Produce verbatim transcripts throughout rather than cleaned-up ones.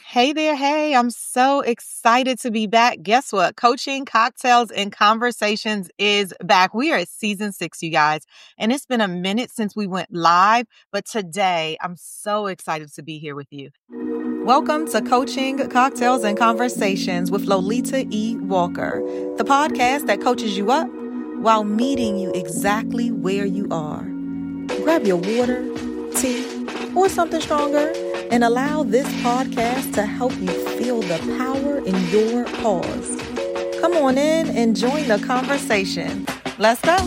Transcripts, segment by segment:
Hey there. Hey, I'm so excited to be back. Guess what? Coaching, Cocktails, and Conversations is back. We are at season six, you guys, and it's been a minute since we went live, but today I'm so excited to be here with you. Welcome to Coaching, Cocktails, and Conversations with Lolita E. Walker, the podcast that coaches you up while meeting you exactly where you are. Grab your water, tea, or something stronger, and allow this podcast to help you feel the power in your pause. Come on in and join the conversation. Let's go.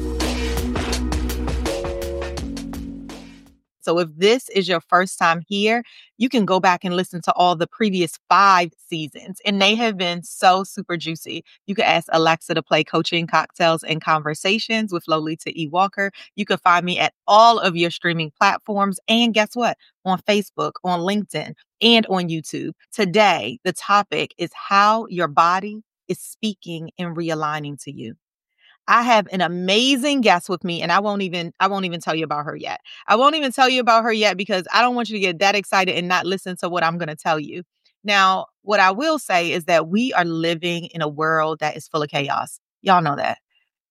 So if this is your first time here, you can go back and listen to all the previous five seasons, and they have been so super juicy. You can ask Alexa to play Coaching, Cocktails, and Conversations with Lolita E. Walker. You can find me at all of your streaming platforms. And guess what? On Facebook, on LinkedIn, and on YouTube. Today, the topic is how your body is speaking and realigning to you. I have an amazing guest with me, and I won't even I won't even tell you about her yet. I won't even tell you about her yet because I don't want you to get that excited and not listen to what I'm going to tell you. Now, what I will say is that we are living in a world that is full of chaos. Y'all know that.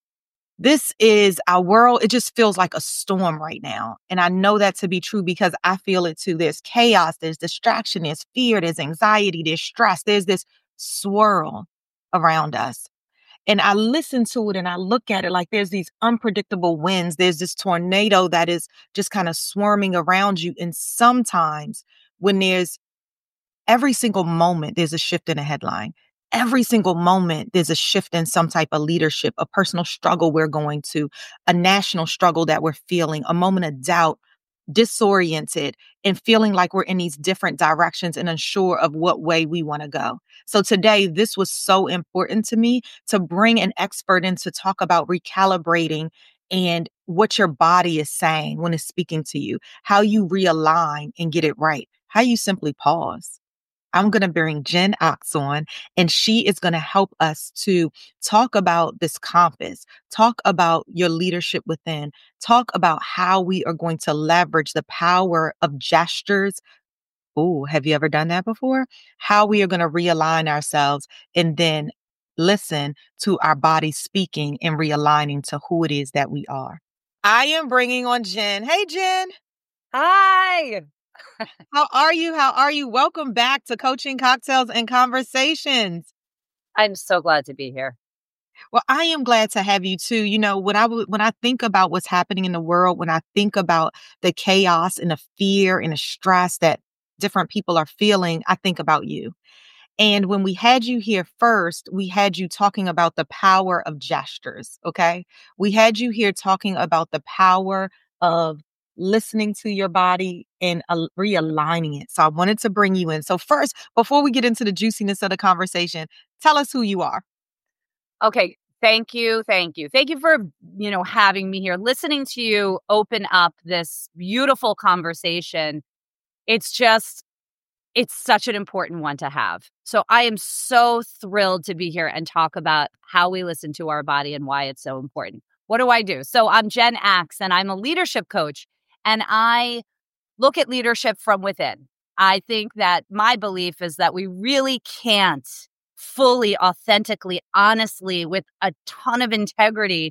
This is our world. It just feels like a storm right now. And I know that to be true because I feel it too. There's chaos, there's distraction, there's fear, there's anxiety, there's stress, there's this swirl around us. And I listen to it and I look at it like there's these unpredictable winds. There's this tornado that is just kind of swarming around you. And sometimes when there's every single moment, there's a shift in a headline. Every single moment, there's a shift in some type of leadership, a personal struggle we're going to, a national struggle that we're feeling, a moment of doubt, disoriented, and feeling like we're in these different directions and unsure of what way we want to go. So today, this was so important to me to bring an expert in to talk about recalibrating and what your body is saying when it's speaking to you, how you realign and get it right, how you simply pause. I'm going to bring Jen Ox on, and she is going to help us to talk about this compass, talk about your leadership within, talk about how we are going to leverage the power of gestures. Oh, have you ever done that before? How we are going to realign ourselves and then listen to our body speaking and realigning to who it is that we are. I am bringing on Jen. Hey, Jen. Hi. How are you? How are you? Welcome back to Coaching, Cocktails, and Conversations. I'm so glad to be here. Well, I am glad to have you too. You know, when I w- when I think about what's happening in the world, when I think about the chaos and the fear and the stress that different people are feeling, I think about you. And when we had you here first, we had you talking about the power of gestures. Okay. We had you here talking about the power of listening to your body and uh, realigning it. So I wanted to bring you in. So first, before we get into the juiciness of the conversation, tell us who you are. Okay. Thank you. Thank you. Thank you for, you know, having me here, listening to you open up this beautiful conversation. It's just, it's such an important one to have. So I am so thrilled to be here and talk about how we listen to our body and why it's so important. What do I do? So I'm Jen Ax, and I'm a leadership coach, and I look at leadership from within. I think that my belief is that we really can't fully, authentically, honestly, with a ton of integrity,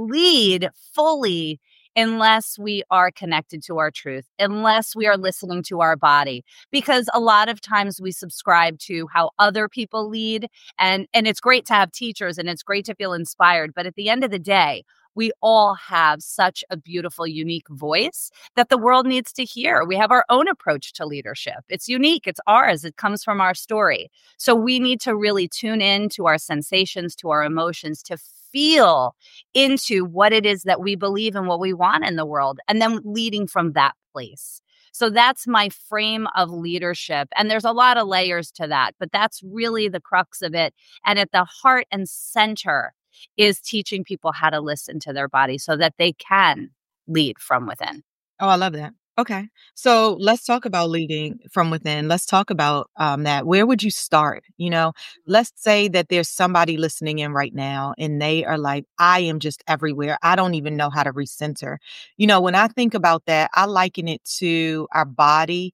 lead fully unless we are connected to our truth, unless we are listening to our body. Because a lot of times we subscribe to how other people lead, and, and it's great to have teachers and it's great to feel inspired. But at the end of the day, we all have such a beautiful, unique voice that the world needs to hear. We have our own approach to leadership. It's unique. It's ours. It comes from our story. So we need to really tune in to our sensations, to our emotions, to feel into what it is that we believe and what we want in the world, and then leading from that place. So that's my frame of leadership. And there's a lot of layers to that, but that's really the crux of it. And at the heart and center is teaching people how to listen to their body so that they can lead from within. Oh, I love that. Okay. So let's talk about leading from within. Let's talk about um, that. Where would you start? You know, let's say that there's somebody listening in right now and they are like, I am just everywhere. I don't even know how to recenter. You know, when I think about that, I liken it to our body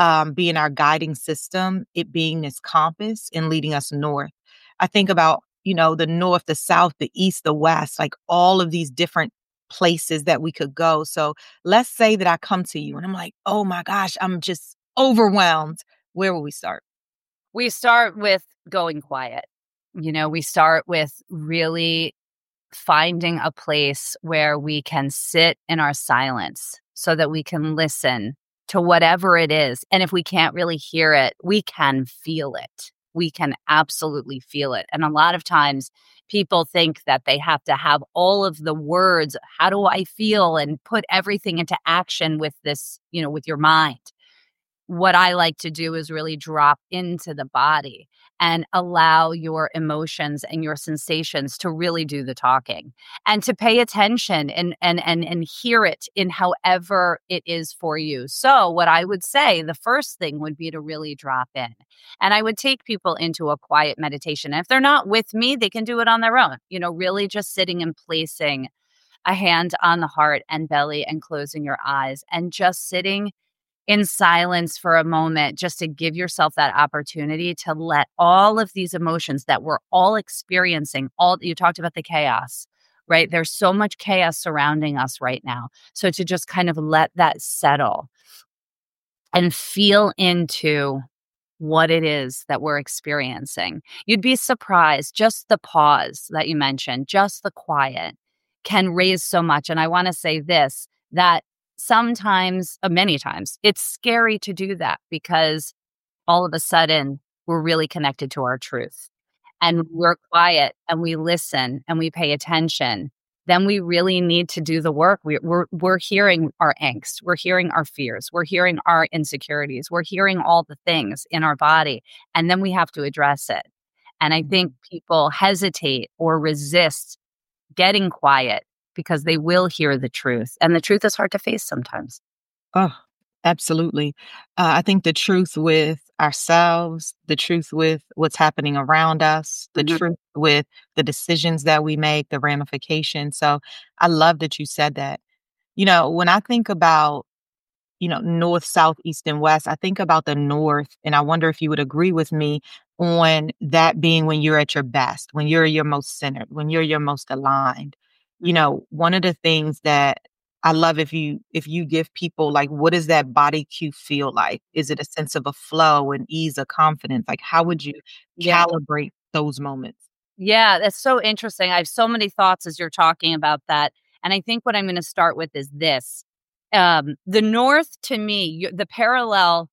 um, being our guiding system, it being this compass and leading us north. I think about, you know, the north, the south, the east, the west, like all of these different places that we could go. So let's say that I come to you and I'm like, oh my gosh, I'm just overwhelmed. Where will we start? We start with going quiet. You know, we start with really finding a place where we can sit in our silence so that we can listen to whatever it is. And if we can't really hear it, we can feel it. We can absolutely feel it. And a lot of times people think that they have to have all of the words, how do I feel, and put everything into action with this, you know, with your mind. What I like to do is really drop into the body and allow your emotions and your sensations to really do the talking, and to pay attention and and and and hear it in however it is for you. So what I would say, the first thing would be to really drop in. And I would take people into a quiet meditation. And if they're not with me, they can do it on their own. You know, really just sitting and placing a hand on the heart and belly and closing your eyes and just sitting in silence for a moment, just to give yourself that opportunity to let all of these emotions that we're all experiencing, all you talked about the chaos, right? There's so much chaos surrounding us right now. So to just kind of let that settle and feel into what it is that we're experiencing. You'd be surprised, just the pause that you mentioned, just the quiet can raise so much. And I want to say this, that sometimes, uh, many times, it's scary to do that because all of a sudden we're really connected to our truth and we're quiet and we listen and we pay attention. Then we really need to do the work. We, we're we're hearing our angst, we're hearing our fears, we're hearing our insecurities, we're hearing all the things in our body, and then we have to address it. And I think people hesitate or resist getting quiet because they will hear the truth. And the truth is hard to face sometimes. Oh, absolutely. Uh, I think the truth with ourselves, the truth with what's happening around us, the Mhm. truth with the decisions that we make, the ramifications. So I love that you said that. You know, when I think about, you know, north, south, east, and west, I think about the north, and I wonder if you would agree with me on that being when you're at your best, when you're your most centered, when you're your most aligned. You know, one of the things that I love if you if you give people like what does that body cue feel like? Is it a sense of a flow and ease, of confidence? Like how would you Yeah. calibrate those moments? Yeah, that's so interesting. I have so many thoughts as you're talking about that. And I think what I'm going to start with is this. Um, the North, to me, y- the parallel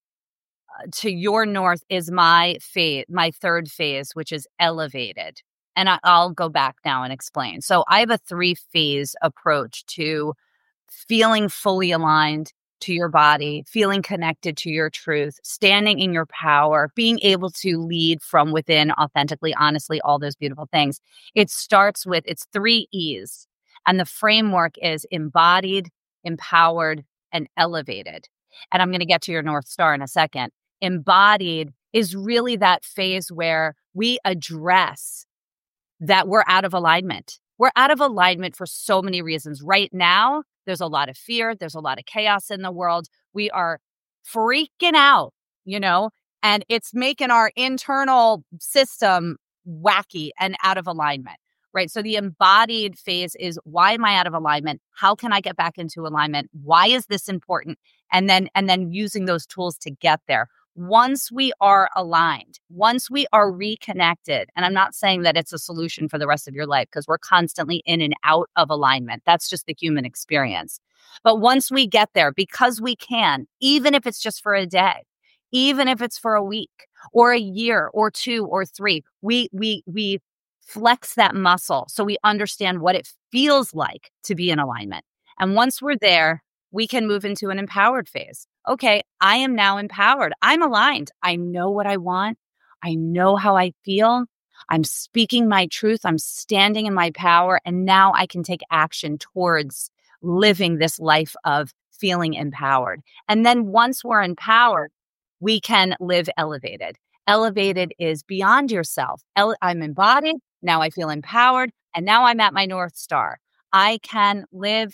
to your North is my phase, my third phase, which is elevated. And I, I'll go back now and explain. So I have a three phase approach to feeling fully aligned to your body, feeling connected to your truth, standing in your power, being able to lead from within authentically, honestly, all those beautiful things. It starts with it's three E's. And the framework is embodied, empowered, and elevated. And I'm going to get to your North Star in a second. Embodied is really that phase where we address that we're out of alignment. We're out of alignment for so many reasons. Right now, there's a lot of fear. There's a lot of chaos in the world. We are freaking out, you know, and it's making our internal system wacky and out of alignment, right? So the embodied phase is why am I out of alignment? How can I get back into alignment? Why is this important? And then, and then using those tools to get there. Once we are aligned, once we are reconnected, and I'm not saying that it's a solution for the rest of your life because we're constantly in and out of alignment. That's just the human experience. But once we get there, because we can, even if it's just for a day, even if it's for a week or a year or two or three, we we we flex that muscle so we understand what it feels like to be in alignment. And once we're there, we can move into an empowered phase. Okay, I am now empowered. I'm aligned. I know what I want. I know how I feel. I'm speaking my truth. I'm standing in my power. And now I can take action towards living this life of feeling empowered. And then once we're empowered, we can live elevated. Elevated is beyond yourself. Ele- I'm embodied. Now I feel empowered. And now I'm at my North Star. I can live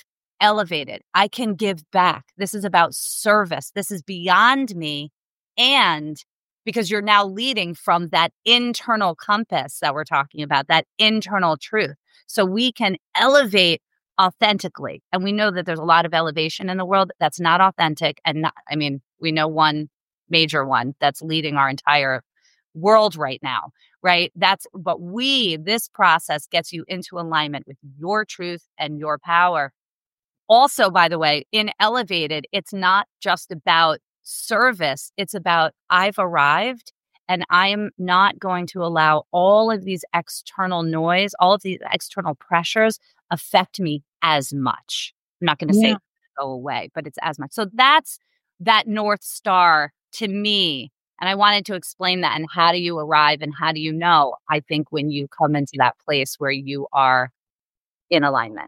elevated. I can give back. This is about service. This is beyond me. And because you're now leading from that internal compass that we're talking about, that internal truth. So we can elevate authentically. And we know that there's a lot of elevation in the world that's not authentic. And not, I mean, we know one major one that's leading our entire world right now, right? That's, but we, this process gets you into alignment with your truth and your power. Also, by the way, in Elevated, it's not just about service. It's about I've arrived and I am not going to allow all of these external noise, all of these external pressures affect me as much. I'm not going to Yeah. say go away, but it's as much. So that's that North Star to me. And I wanted to explain that. And how do you arrive and how do you know? I think when you come into that place where you are in alignment.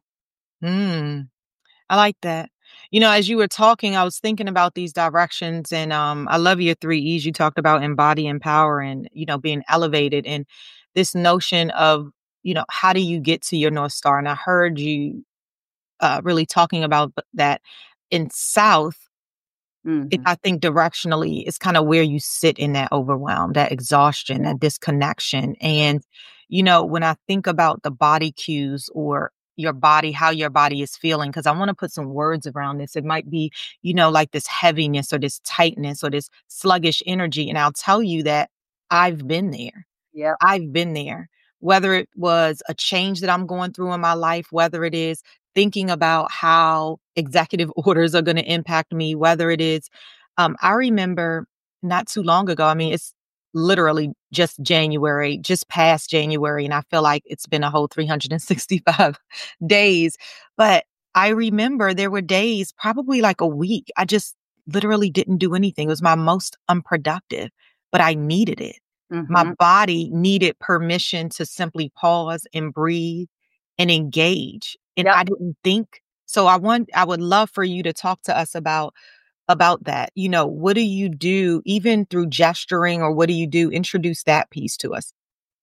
Mm. I like that. You know, as you were talking, I was thinking about these directions and um I love your three E's. You talked about embody, empower, and, you know, being elevated and this notion of, you know, how do you get to your North Star? And I heard you uh really talking about th- that in South, it, Hmm. I think directionally is kind of where you sit in that overwhelm, that exhaustion, that disconnection. And, you know, when I think about the body cues or your body, how your body is feeling, because I want to put some words around this. It might be, you know, like this heaviness or this tightness or this sluggish energy. And I'll tell you that I've been there. Yep. I've been there. Whether it was a change that I'm going through in my life, whether it is thinking about how executive orders are going to impact me, whether it is, um, I remember not too long ago, I mean, it's literally just January, just past January, and I feel like it's been a whole three hundred sixty-five days. But I remember there were days, probably like a week, I just literally didn't do anything. It was my most unproductive, but I needed it. My Hmm. body needed permission to simply pause and breathe and engage. And Yep. I didn't think. So I want I would love for you to talk to us about about that. You know, what do you do even through gesturing or what do you do? Introduce that piece to us.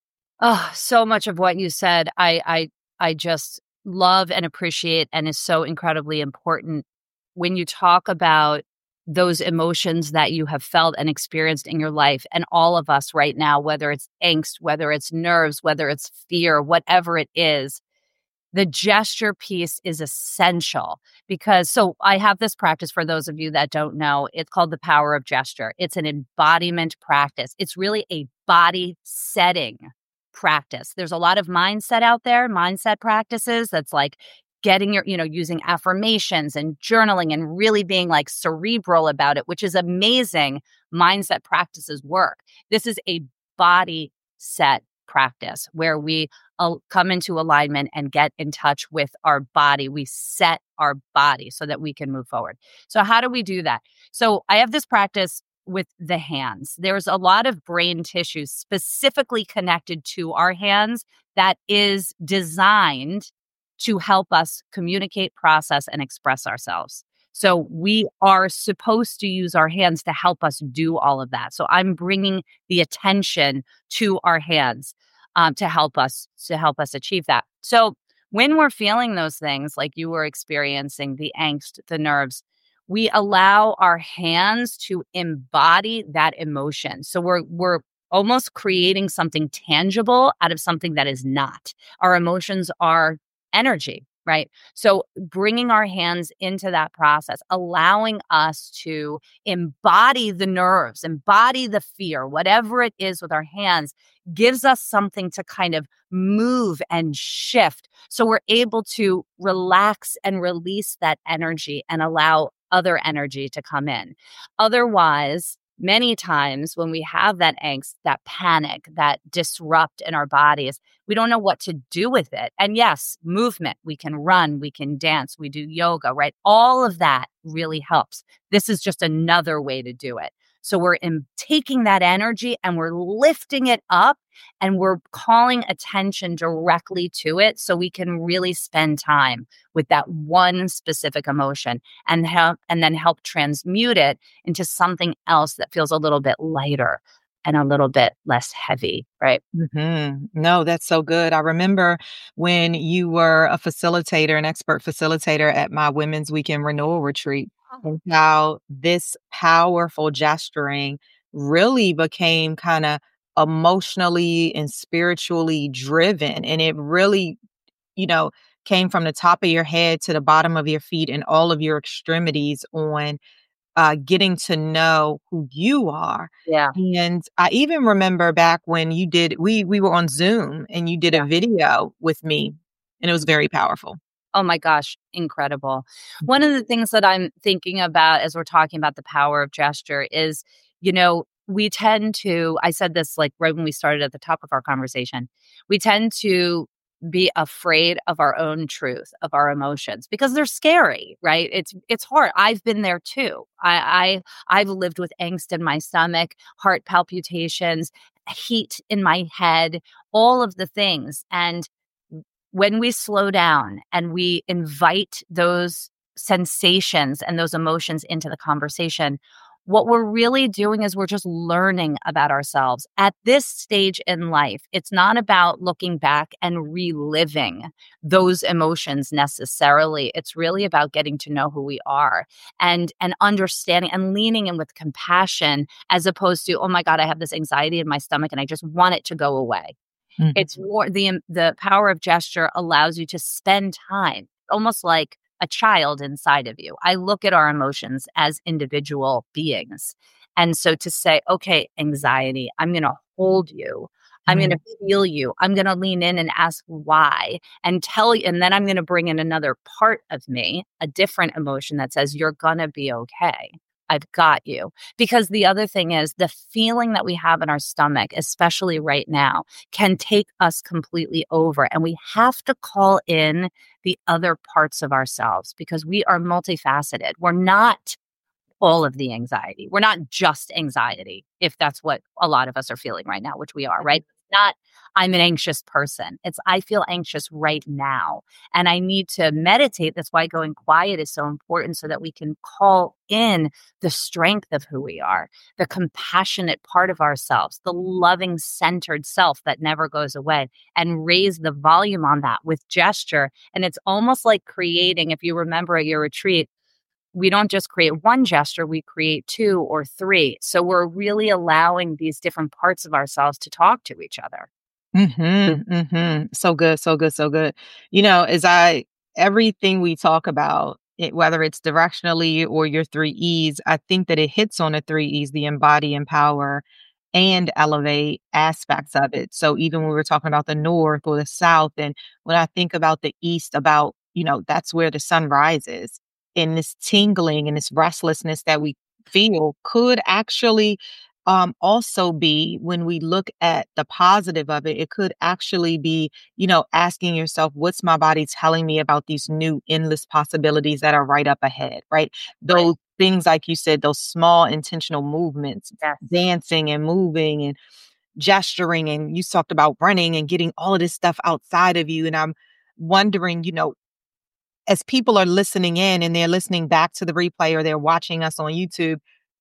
Oh, so much of what you said, I, I, I just love and appreciate, and is so incredibly important when you talk about those emotions that you have felt and experienced in your life. And all of us right now, whether it's angst, whether it's nerves, whether it's fear, whatever it is, the gesture piece is essential because so I have this practice for those of you that don't know. It's called the power of gesture. It's an embodiment practice. It's really a body setting practice. There's a lot of mindset out there, mindset practices that's like getting your, you know, using affirmations and journaling and really being like cerebral about it, which is amazing. Mindset practices work. This is a body set practice where we uh, come into alignment and get in touch with our body. We set our body so that we can move forward. So how do we do that? So I have this practice with the hands. There's a lot of brain tissue specifically connected to our hands that is designed to help us communicate, process, and express ourselves. So we are supposed to use our hands to help us do all of that. So I'm bringing the attention to our hands um, to help us to help us achieve that. So when we're feeling those things, like you were experiencing the angst, the nerves, we allow our hands to embody that emotion. So we're we're almost creating something tangible out of something that is not. Our emotions are energy, right? So bringing our hands into that process, allowing us to embody the nerves, embody the fear, whatever it is with our hands, gives us something to kind of move and shift. So we're able to relax and release that energy and allow other energy to come in. Otherwise, many times when we have that angst, that panic, that disrupt in our bodies, we don't know what to do with it. And yes, movement, we can run, we can dance, we do yoga, right? All of that really helps. This is just another way to do it. So we're in taking that energy and we're lifting it up and we're calling attention directly to it so we can really spend time with that one specific emotion and help and then help transmute it into something else that feels a little bit lighter. and a little bit less heavy, right? Mhm. No, that's so good. I remember when you were a facilitator, an expert facilitator at my Women's Weekend Renewal Retreat, and how this powerful gesturing really became kinda emotionally and spiritually driven, and it really, you know, came from the top of your head to the bottom of your feet and all of your extremities on uh, getting to know who you are. Yeah. And I even remember back when you did we we were on Zoom and you did a Yeah. video with me, and it was very powerful. Oh my gosh, incredible. One of the things that I'm thinking about as we're talking about the power of gesture is, you know, we tend to, I said this like right when we started at the top of our conversation, we tend to be afraid of our own truth, of our emotions, because they're scary, right? It's it's hard. I've been there too. I, I I've lived with angst in my stomach, heart palpitations, heat in my head, all of the things. And when we slow down and we invite those sensations and those emotions into the conversation, what we're really doing is we're just learning about ourselves. At this stage in life, it's not about looking back and reliving those emotions necessarily. It's really about getting to know who we are and and understanding and leaning in with compassion as opposed to, oh my God, I have this anxiety in my stomach and I just want it to go away. Mhm. It's more the um, the power of gesture allows you to spend time, almost like a child inside of you. I look at our emotions as individual beings. And so to say, okay, anxiety, I'm going to hold you. I'm going to Mhm. feel you. I'm going to lean in and ask why and tell you. And then I'm going to bring in another part of me, a different emotion that says, you're going to be okay. I've got you. Because the other thing is the feeling that we have in our stomach, especially right now, can take us completely over. And we have to call in the other parts of ourselves because we are multifaceted. We're not all of the anxiety. We're not just anxiety, if that's what a lot of us are feeling right now, which we are, right? It's not, I'm an anxious person. It's, I feel anxious right now. And I need to meditate. That's why going quiet is so important so that we can call in the strength of who we are, the compassionate part of ourselves, the loving, centered self that never goes away, and raise the volume on that with gesture. And it's almost like creating, if you remember at your retreat, we don't just create one gesture, we create two or three. So we're really allowing these different parts of ourselves to talk to each other. Mhm, mhm. So good, so good, so good. You know, as I everything we talk about, it, whether it's directionally or your three E's, I think that it hits on the three E's, the embody, empower, and elevate aspects of it. So even when we're talking about the North or the South, and when I think about the East, about, you know, that's where the sun rises. And this tingling and this restlessness that we feel could actually um, also be when we look at the positive of it, it could actually be, you know, asking yourself, what's my body telling me about these new endless possibilities that are right up ahead, right? Right. Those things, like you said, those small intentional movements, Yes. dancing and moving and gesturing. And you talked about running and getting all of this stuff outside of you. And I'm wondering, you know, as people are listening in and they're listening back to the replay or they're watching us on YouTube,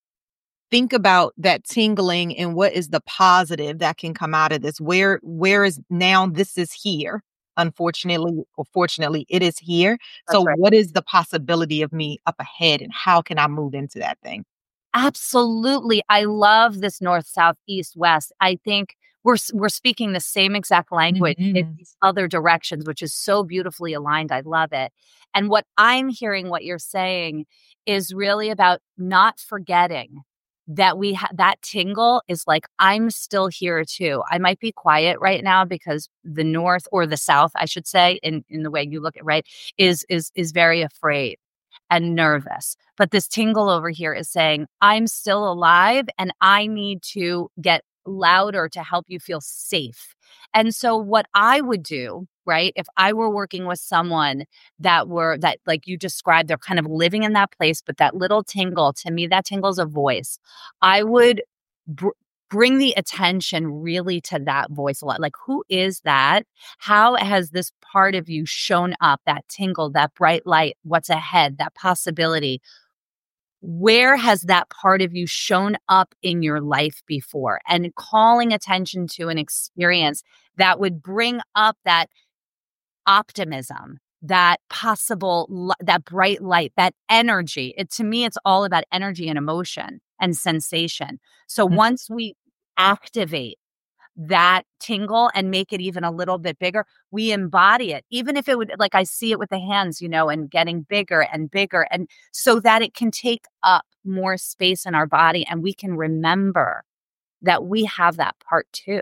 think about that tingling and what is the positive that can come out of this. Where where is now this is here. Unfortunately or fortunately, it is here. So That's right. what is the possibility of me up ahead and how can I move into that thing? Absolutely. I love this north, south, east, west. I think we're s- we're speaking the same exact language in Mhm. these other directions, which is so beautifully aligned. I love it. And what I'm hearing, what you're saying, is really about not forgetting that we ha- that tingle is like I'm still here too. I might be quiet right now because the north or the south, I should say, in in the way you look at right, is is is very afraid and nervous. But this tingle over here is saying, I'm still alive and I need to get louder to help you feel safe. And so, what I would do, right, if I were working with someone that were, that like you described, they're kind of living in that place, but that little tingle, to me, that tingle's a voice. I would br- bring the attention really to that voice a lot. Like, who is that? How has this part of you shown up, that tingle, that bright light, what's ahead, that possibility? where has that part of you shown up in your life before? And calling attention to an experience that would bring up that optimism, that possible, li- that bright light, that energy. It, to me, it's all about energy and emotion and sensation. So Mm. once we activate that tingle and make it even a little bit bigger, we embody it, even if it would, like I see it with the hands, you know, and getting bigger and bigger. And so that it can take up more space in our body and we can remember that we have that part too.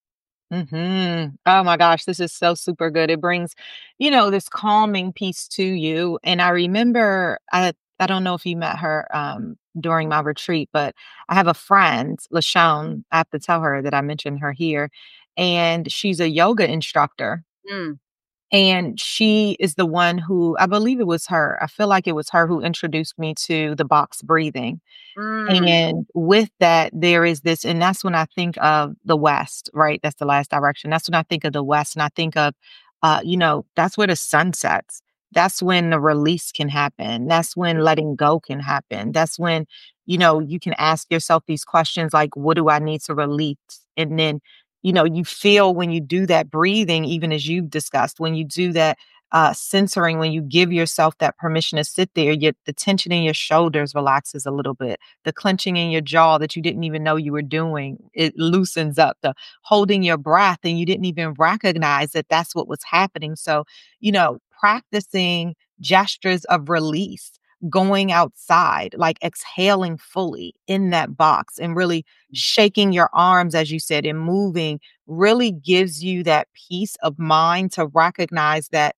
Mhm. Oh my gosh, this is so super good. It brings, you know, this calming piece to you. And I remember, I I don't know if you met her um during my retreat, but I have a friend, LaShawn. I have to tell her that I mentioned her here. And she's a yoga instructor. Mm, And she is the one who, I believe it was her. I feel like it was her who introduced me to the box breathing. mm, And with that, there is this, and that's when I think of the West, right? That's the last direction. That's when I think of the West, and I think of, uh, you know, that's where the sun sets. That's when the release can happen. That's when letting go can happen. That's when, you know, you can ask yourself these questions like, what do I need to release? And then, you know, you feel when you do that breathing, even as you've discussed, when you do that uh, censoring, when you give yourself that permission to sit there, yet the tension in your shoulders relaxes a little bit. The clenching in your jaw that you didn't even know you were doing, it loosens up. The holding your breath and you didn't even recognize that that's what was happening. So, you know, practicing gestures of release, going outside, like exhaling fully in that box and really shaking your arms, as you said, and moving really gives you that peace of mind to recognize that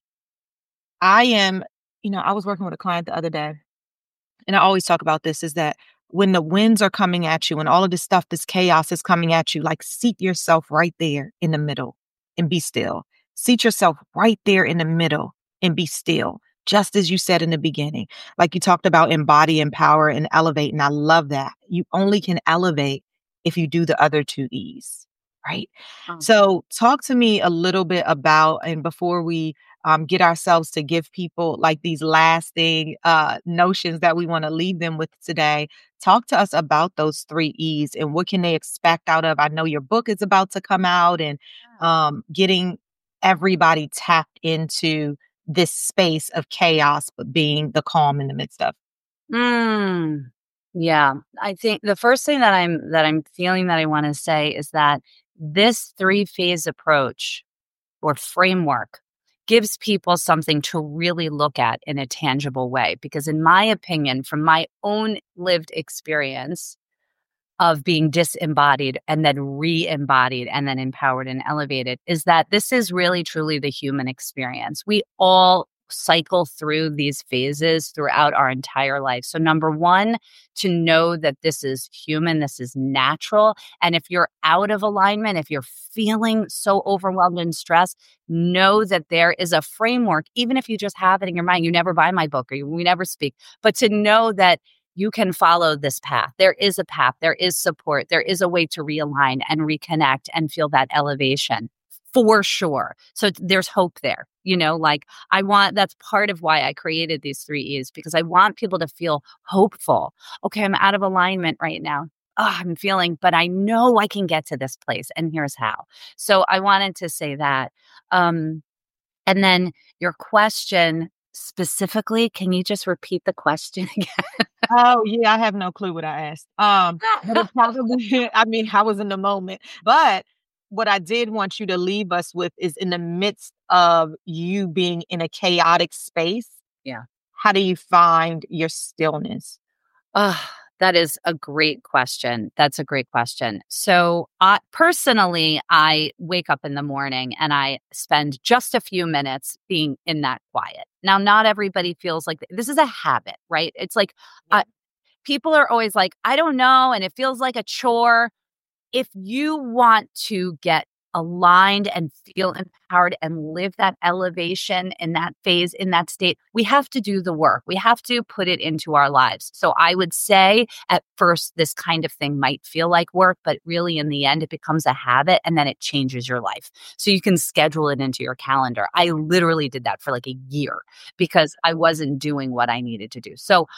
I am, you know, I was working with a client the other day, and I always talk about this is that when the winds are coming at you and all of this stuff, this chaos is coming at you, like seat yourself right there in the middle and be still. Seat yourself right there in the middle and be still, just as you said in the beginning. Like you talked about embody, empower, and elevate. And I love that. You only can elevate if you do the other two E's, right? oh, So talk to me a little bit about, and before we um, get ourselves to give people like these lasting uh, notions that we want to leave them with today. Talk to us about those three E's and what can they expect out of. I know your book is about to come out and um, getting everybody tapped into this space of chaos, but being the calm in the midst of. mm. Yeah. I think the first thing that I'm that I'm feeling that I want to say is that this three-phase approach or framework gives people something to really look at in a tangible way. Because, in my opinion, from my own lived experience of being disembodied and then re embodied and then empowered and elevated, is that this is really truly the human experience. We all cycle through these phases throughout our entire life. So, number one, to know that this is human, this is natural. And if you're out of alignment, if you're feeling so overwhelmed and stressed, know that there is a framework, even if you just have it in your mind. You never buy my book or you, we never speak, but to know that you can follow this path. There is a path, there is support, there is a way to realign and reconnect and feel that elevation for sure. So there's hope there. You know, like I want, that's part of why I created these three E's, because I want people to feel hopeful. Okay, I'm out of alignment right now. Oh, I'm feeling, but I know I can get to this place, and here's how. So I wanted to say that. Um, and then your question specifically, can you just repeat the question again? Oh, yeah, I have no clue what I asked. Um, but it probably, I mean, I was in the moment. But what I did want you to leave us with is in the midst of you being in a chaotic space, Yeah. how do you find your stillness? Oh, that is a great question. That's a great question. So, uh, personally, I wake up in the morning and I spend just a few minutes being in that quiet. Now, not everybody feels like th- this is a habit, right? It's like uh, people are always like, I don't know. And it feels like a chore. If you want to get aligned and feel empowered and live that elevation in that phase, in that state, we have to do the work. We have to put it into our lives. So I would say at first, this kind of thing might feel like work, but really in the end, it becomes a habit and then it changes your life. So you can schedule it into your calendar. I literally did that for like a year because I wasn't doing what I needed to do. So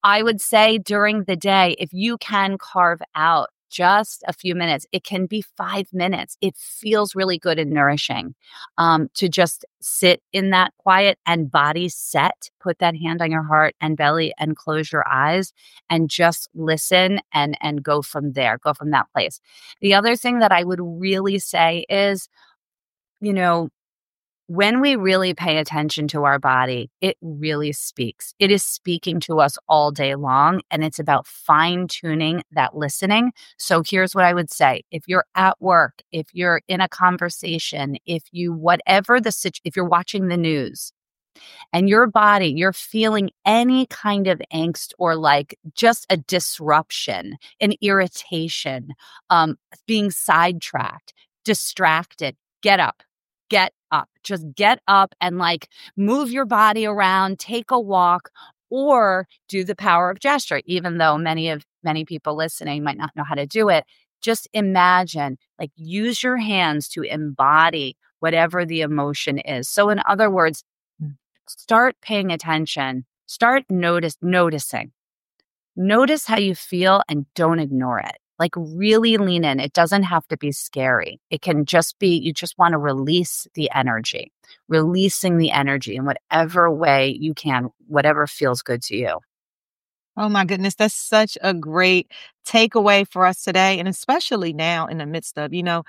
I would say during the day, if you can carve out just a few minutes, it can be five minutes. It feels really good and nourishing um, to just sit in that quiet and body set. Put that hand on your heart and belly and close your eyes and just listen and and go from there, go from that place. The other thing that I would really say is, you know, when we really pay attention to our body, it really speaks. It is speaking to us all day long, and it's about fine tuning that listening. So here's what I would say. If you're at work, if you're in a conversation, if you, whatever the situation, if you're watching the news and your body, you're feeling any kind of angst or like just a disruption, an irritation, um, being sidetracked, distracted, get up. Get up. Just get up and like move your body around, take a walk, or do the power of gesture. Even though many of many people listening might not know how to do it, just imagine, like use your hands to embody whatever the emotion is. So in other words, start paying attention, start notice noticing. Notice how you feel and don't ignore it. Like really lean in. It doesn't have to be scary. It can just be, you just want to release the energy, releasing the energy in whatever way you can, whatever feels good to you. Oh my goodness, that's such a great takeaway for us today. And especially now in the midst of, you know,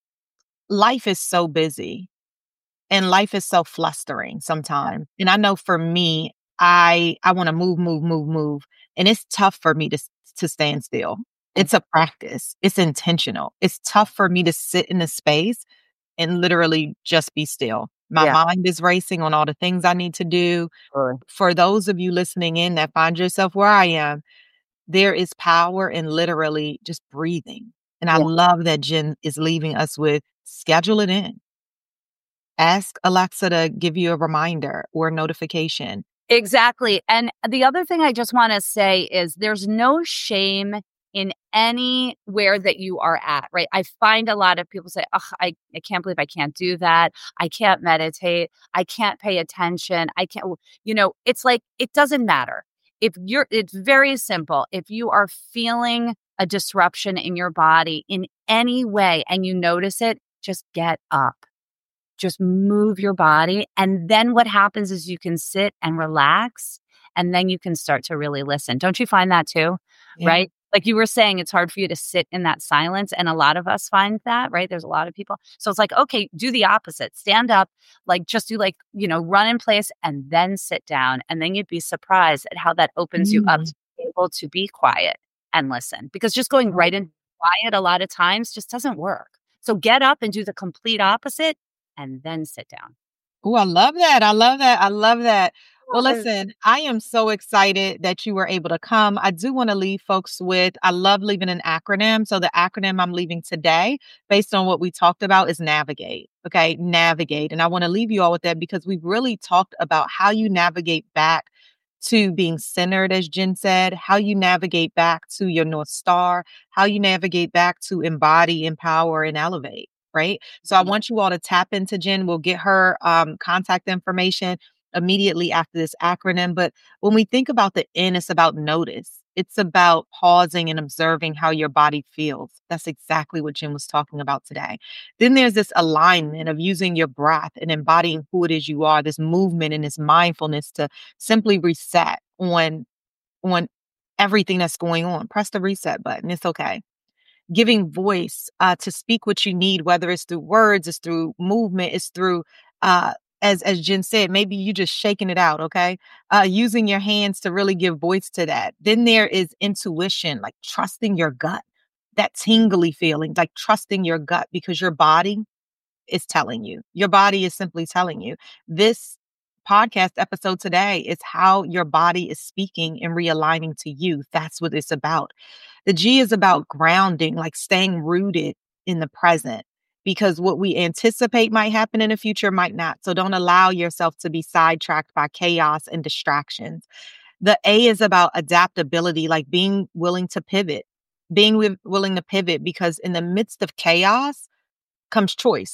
life is so busy and life is so flustering sometimes. And I know for me, I I want to move, move, move, move. And it's tough for me to to stand still. It's a practice. It's intentional. It's tough for me to sit in a space and literally just be still. My Yeah. mind is racing on all the things I need to do. Sure. For those of you listening in that find yourself where I am, there is power in literally just breathing. And I Yeah. love that Jen is leaving us with schedule it in. Ask Alexa to give you a reminder or a notification. Exactly. And the other thing I just want to say is there's no shame in anywhere that you are at, right? I find a lot of people say, oh, I, I can't believe I can't do that. I can't meditate. I can't pay attention. I can't, you know, it's like, it doesn't matter. If you're, it's very simple. If you are feeling a disruption in your body in any way and you notice it, just get up. Just move your body. And then what happens is you can sit and relax and then you can start to really listen. Don't you find that too? Yeah. Right? Like you were saying, it's hard for you to sit in that silence. And a lot of us find that, right? There's a lot of people. So it's like, okay, do the opposite. Stand up, like just do like, you know, run in place and then sit down. And then you'd be surprised at how that opens you up Mm. to be able to be quiet and listen. Because just going right into quiet a lot of times just doesn't work. So get up and do the complete opposite and then sit down. Oh, I love that. I love that. I love that. Well, Well, listen, I am so excited that you were able to come. I do want to leave folks with, I love leaving an acronym. So the acronym I'm leaving today, based on what we talked about, is navigate. Okay, navigate. And I want to leave you all with that because we've really talked about how you navigate back to being centered, as Jen said, how you navigate back to your North Star, how you navigate back to embody, empower, and elevate. Right. So I want you all to tap into Jen. We'll get her um, contact information immediately after this acronym. But when we think about the N, it's about notice. It's about pausing and observing how your body feels. That's exactly what Jen was talking about today. Then there's this alignment of using your breath and embodying who it is you are, this movement and this mindfulness to simply reset on, on everything that's going on. Press the reset button. It's okay. Giving voice uh, to speak what you need, whether it's through words, it's through movement, it's through, uh, as as Jen said, maybe you just shaking it out, okay? Uh, using your hands to really give voice to that. Then there is intuition, like trusting your gut, that tingly feeling, like trusting your gut because your body is telling you. Your body is simply telling you. This podcast episode today is how your body is speaking and realigning to you. That's what it's about. The G is about grounding, like staying rooted in the present, because what we anticipate might happen in the future might not. So don't allow yourself to be sidetracked by chaos and distractions. The A is about adaptability, like being willing to pivot, being wi- willing to pivot, because in the midst of chaos comes choice.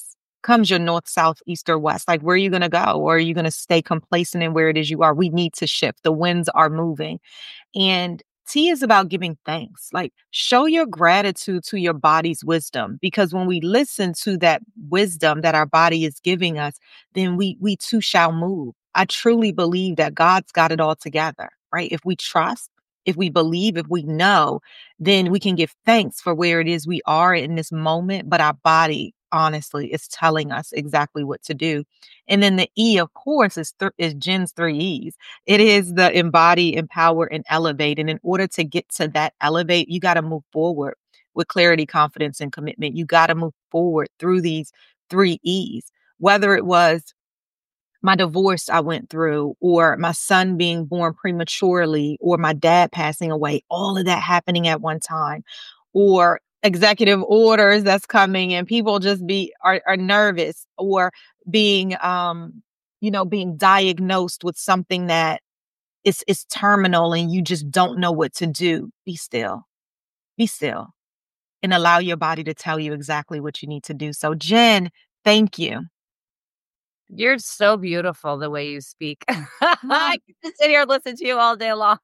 comes your north, south, east, or west. Like, where are you going to go? Or are you going to stay complacent in where it is you are? We need to shift. The winds are moving. And T is about giving thanks. Like, show your gratitude to your body's wisdom, because when we listen to that wisdom that our body is giving us, then we we too shall move. I truly believe that God's got it all together, right? If we trust, if we believe, if we know, then we can give thanks for where it is we are in this moment. But our body, honestly, is telling us exactly what to do. And then the E, of course, is, th- is Jen's three E's. It is the embody, empower, and elevate. And in order to get to that elevate, you got to move forward with clarity, confidence, and commitment. You got to move forward through these three E's, whether it was my divorce I went through, or my son being born prematurely, or my dad passing away, all of that happening at one time, or executive orders that's coming and people just be are, are nervous, or being um you know being diagnosed with something that is is terminal and you just don't know what to do. Be still. Be still and allow your body to tell you exactly what you need to do. So Jen, thank you. You're so beautiful the way you speak. I could just sit here and listen to you all day long.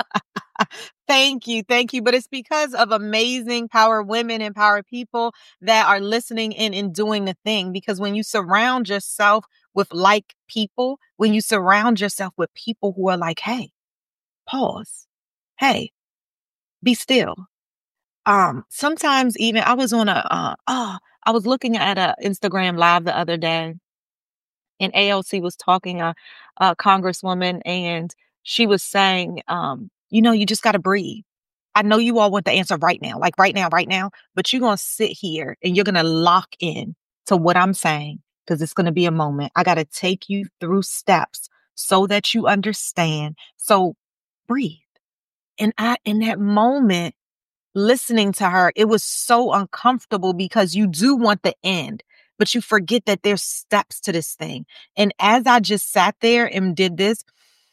Thank you. Thank you. But it's because of amazing power women and power people that are listening in and doing the thing. Because when you surround yourself with like people, when you surround yourself with people who are like, hey, pause. Hey, be still. Um, sometimes even I was on a, uh, oh, I was looking at a Instagram live the other day, and A O C was talking, a, a congresswoman, and she was saying, um, you know, you just got to breathe. I know you all want the answer right now, like right now, right now, but you're going to sit here and you're going to lock in to what I'm saying, because it's going to be a moment. I got to take you through steps so that you understand. So breathe. And I, in that moment, listening to her, it was so uncomfortable because you do want the end, but you forget that there's steps to this thing. And as I just sat there and did this,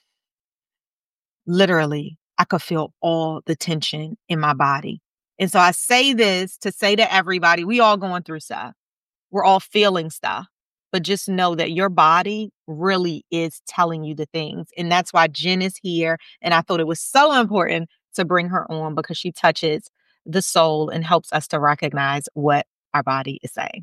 literally, I could feel all the tension in my body. And so I say this to say to everybody, we all going through stuff. We're all feeling stuff, but just know that your body really is telling you the things. And that's why Jen is here. And I thought it was so important to bring her on, because she touches the soul and helps us to recognize what our body is saying.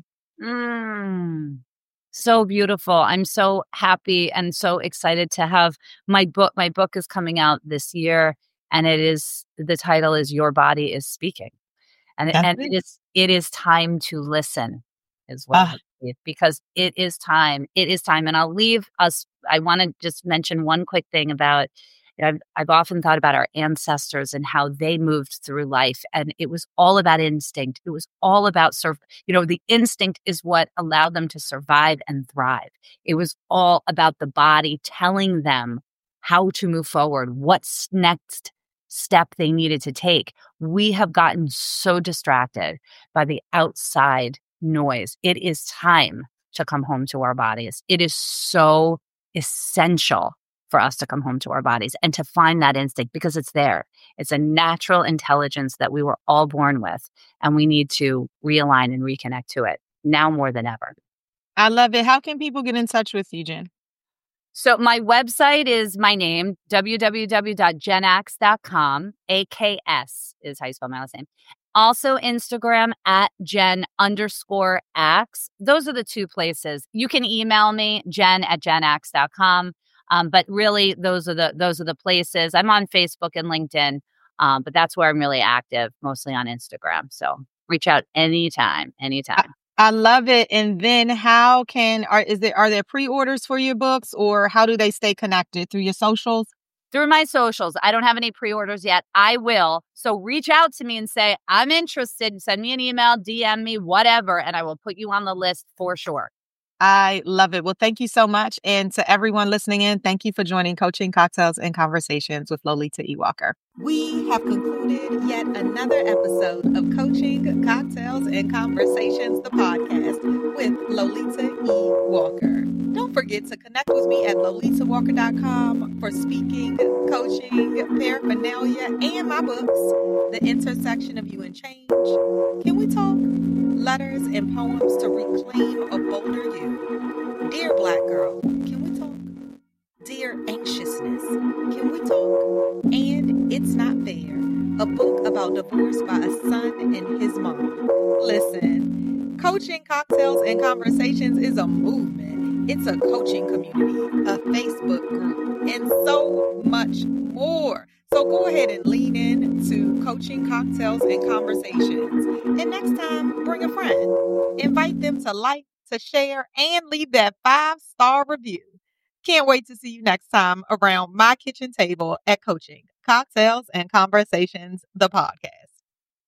Mm, so beautiful. I'm so happy and so excited to have my book. My book is coming out this year, and it is, the title is Your Body is Speaking. And, and it is it is time to listen, is what Ah. I believe, because it is time. It is time. And I'll leave us, I want to just mention one quick thing about, I've, I've often thought about our ancestors and how they moved through life. And it was all about instinct. It was all about, sur- you know, the instinct is what allowed them to survive and thrive. It was all about the body telling them how to move forward, what's next step they needed to take. We have gotten so distracted by the outside noise. It is time to come home to our bodies. It is so essential for us to come home to our bodies and to find that instinct, because it's there. It's a natural intelligence that we were all born with, and we need to realign and reconnect to it now more than ever. I love it. How can people get in touch with you, Jen? So my website is my name, w w w dot jen axe dot com. A K S is how you spell my last name. Also Instagram at Jen underscore Axe. Those are the two places. You can email me, jen at jen axe dot com. Um, but really, those are the those are the places. I'm on Facebook and LinkedIn, um, but that's where I'm really active, mostly on Instagram. So reach out anytime, anytime. I love it. And then how can, are, is there, are there pre-orders for your books, or how do they stay connected? Through your socials? Through my socials. I don't have any pre-orders yet. I will. So reach out to me and say, I'm interested. Send me an email, D M me, whatever, and I will put you on the list for sure. I love it. Well, thank you so much. And to everyone listening in, thank you for joining Coaching Cocktails and Conversations with Lolita E. Walker. We have concluded yet another episode of Coaching Cocktails and Conversations, the podcast with Lolita E. Walker. Don't forget to connect with me at lolita walker dot com for speaking, coaching, paraphernalia, and my books, The Intersection of You and Change. Can we talk? letters and poems to reclaim a bolder you. Dear Black Girl, can we talk? Dear Anxiousness, can we talk? And It's Not Fair, a book about divorce by a son and his mom. Listen, Coaching Cocktails and Conversations is a movement. It's a coaching community, a Facebook group, and so much more. So go ahead and lean in to Coaching Cocktails and Conversations. And next time, bring a friend. Invite them to like, to share, and leave that five-star review. Can't wait to see you next time around my kitchen table at Coaching Cocktails and Conversations, the podcast.